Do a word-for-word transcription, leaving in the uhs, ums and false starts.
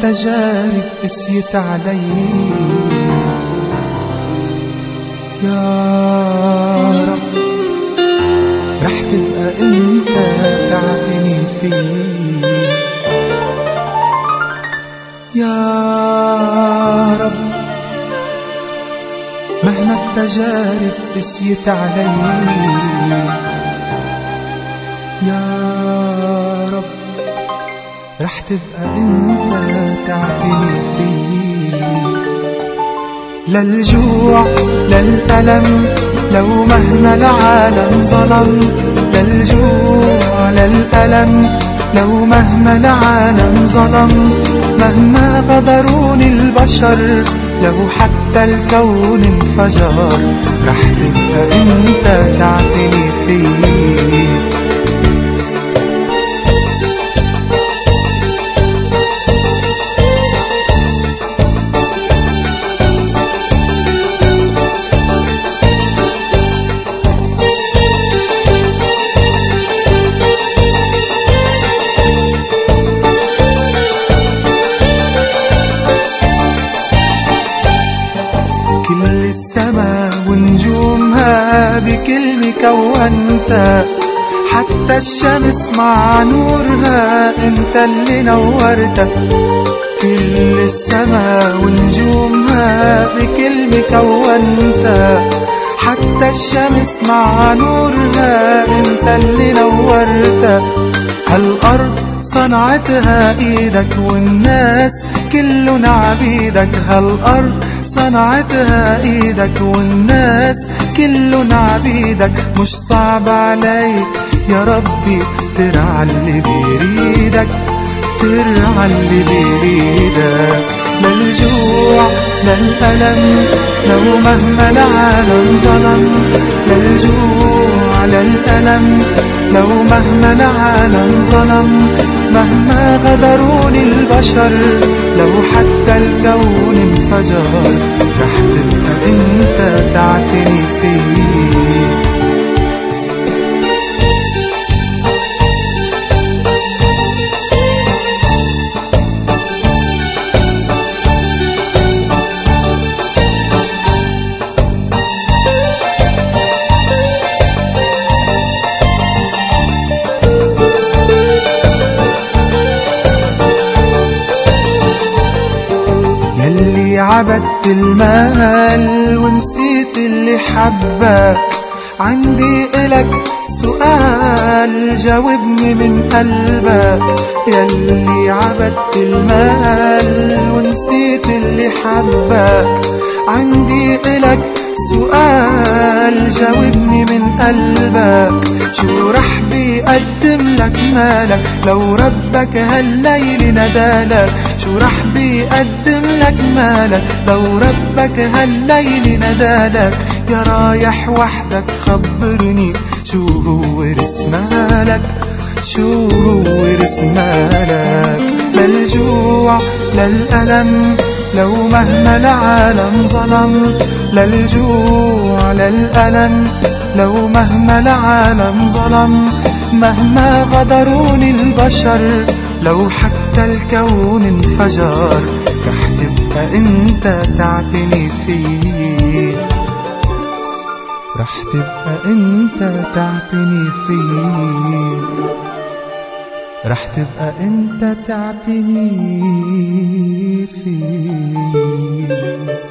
التجارب قسيت علي يا رب رح تبقى انت تعتني فيه يا رب مهما التجارب قسيت علي يا رب رح تبقى انت تعتني فيه للجوع للألم لو مهما العالم ظلم للجوع للألم لو مهما العالم ظلم مهما غدروني البشر لو حتى الكون انفجر رح تبقى انت تعتني فيه كل السما ونجومها بكلمة كونتها حتى الشمس مع نورها انت اللي نورتها كل السما ونجومها بكلمة كونتها حتى الشمس مع نورها انت اللي نورتها هالأرض صنعتها ايدك والناس كلنا عبيدك هالأرض صنعتها ايدك والناس كلنا عبيدك مش صعب عليك يا ربي ترعى اللي بيريدك ترعى اللي بيريدك للجوع للألم لو مهما العالم ظلم للجوع للألم لو مهما العالم ظلم مهما غدروني البشر لو حتى الكون انفجر رح تبقى انت تعتني فيه يلي عبدت المال ونسيت اللي حبك عندي إلك سؤال جاوبني من قلبك يلي عبدت المال ونسيت اللي حبك عندي إلك سؤال جاوبني من قلبك شو رح بيقدم لك مالك لو ربك هالليل ندالك شو رح بيقدم لك مالك لو ربك هالليل ندالك يا رايح وحدك خبرني شو هو رسمالك شو هو رسمالك للجوع للألم لو مهما العالم ظلم للجوع للألم لو مهما العالم ظلم مهما غدروني البشر لو حتى الكون انفجر رح تبقى انت تعتني فيه رح تبقى انت تعتني فيه رح تبقى انت تعتني فيه